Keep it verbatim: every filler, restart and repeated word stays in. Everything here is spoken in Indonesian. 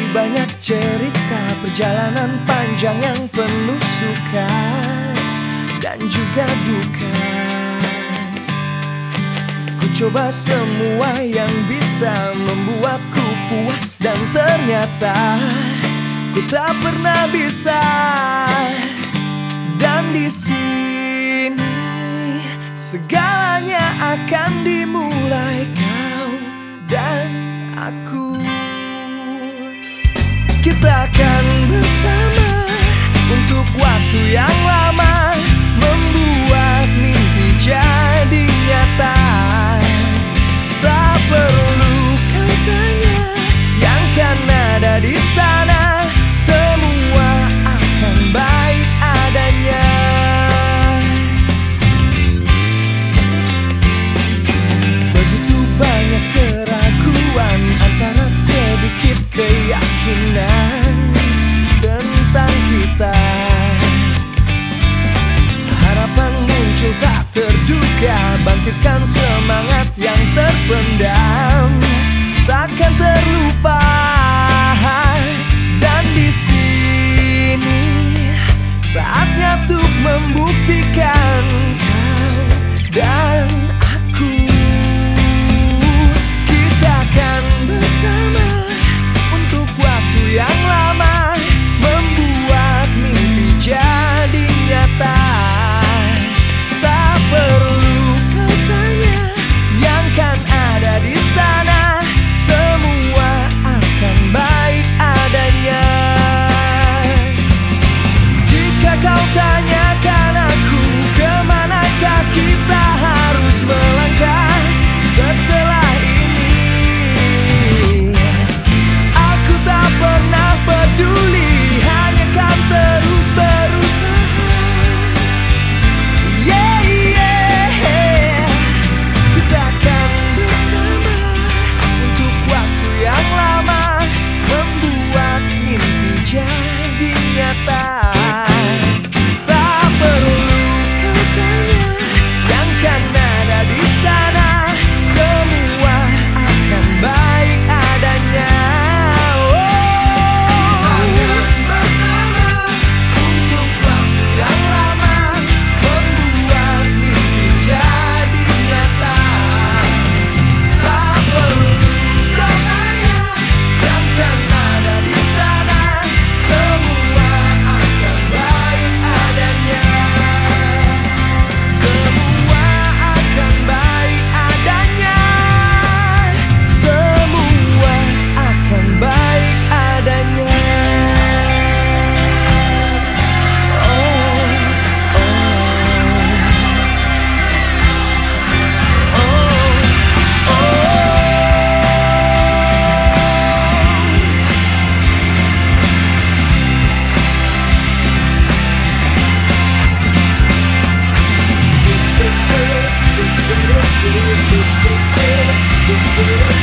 banyak cerita perjalanan panjang yang penuh suka dan juga duka. Ku coba semua yang bisa membuatku puas dan ternyata ku tak pernah bisa. Dan di sini segalanya akan dimulai, kau dan aku. Kita akan bersama untuk waktu yang lama, membuat mimpi jadi nyata. Tak perlu kau tanya yang kan ada di sana, semua akan baik adanya. Begitu banyak keraguan antara sedikit keyakinan tentang kita. Harapan muncul tak terduga, bangkitkan semangat yang terpendam, takkan terlupa. Dan di sini saatnya untuk membuktikan kau dan aku. Kita akan bersama untuk waktu yang lama, membuat mimpi jadi nyata. Tak perlu kau tanya yang kan ada di sana, semua akan baik adanya. Jika kau tanyakan aku, kemanakah kita harus melangkah setelah ini, aku tak pernah peduli, hanya kan terus berusaha. Yeah, yeah. Kita akan bersama untuk waktu yang lama, membuat mimpi jadi nyata. Tak perlu kau tanya yang kan ada di sana, semua akan baik adanya. Oh, bersama untuk waktu yang lama, membuat mimpi jadi nyata. Tak perlu kau tanya yang kan ada di sana, semua akan baik adanya. Semua akan baik adanya. Semua akan baik adanya. Oh, oh, oh, oh. Do, do, do, do, do, do, do, do, do, do, do.